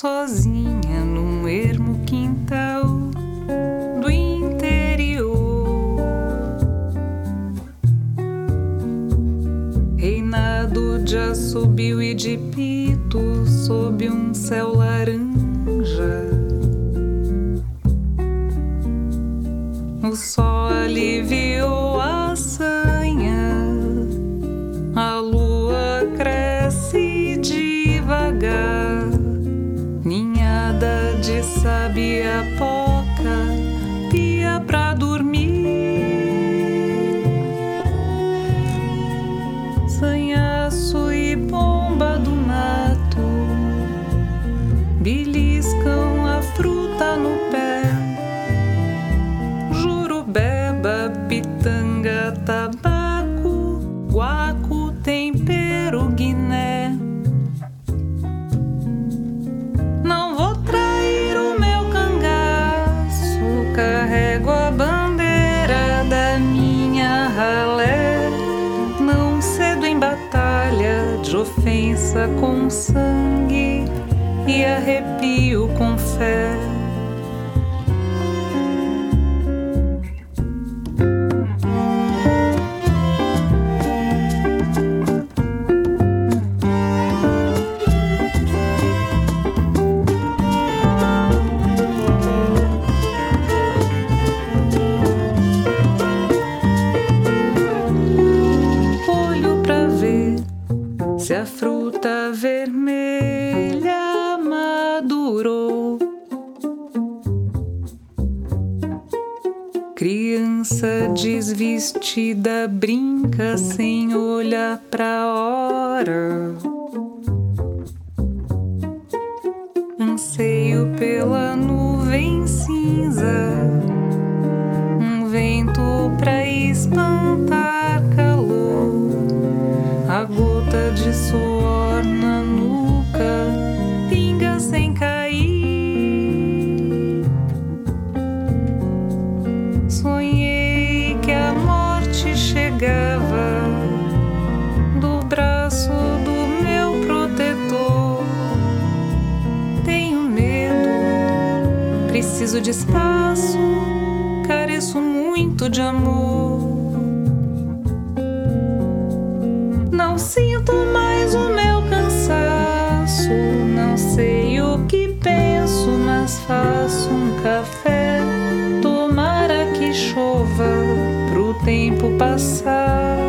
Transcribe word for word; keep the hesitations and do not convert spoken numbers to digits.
sozinha num ermo quintal do interior, reinado de assobio e de pito sob um céu laranja. O sol aliviou a sanha, a lua cresce devagar, ninhada de sábia poca, pia pra dormir. Sanhaço e pomba do mato beliscam a fruta no pé. Jurubeba, pitanga, tabaco, guaco, tempero, guiné. Não vou trair o meu cangaço, carrego a bandeira da minha ralé. Não cedo em batalha de ofensa com sangue e arrepio com fé. Se a fruta vermelha madurou, criança desvestida brinca sem olhar pra hora. Anseio pela nuvem cinza, um vento pra espantar calor. A gota de suor na nuca pinga sem cair. Sonhei que a morte chegava do braço do meu protetor. Tenho medo, preciso de espaço, careço muito de amor. Não sinto mais o meu cansaço, não sei o que penso, mas faço um café. Tomara que chova pro tempo passar.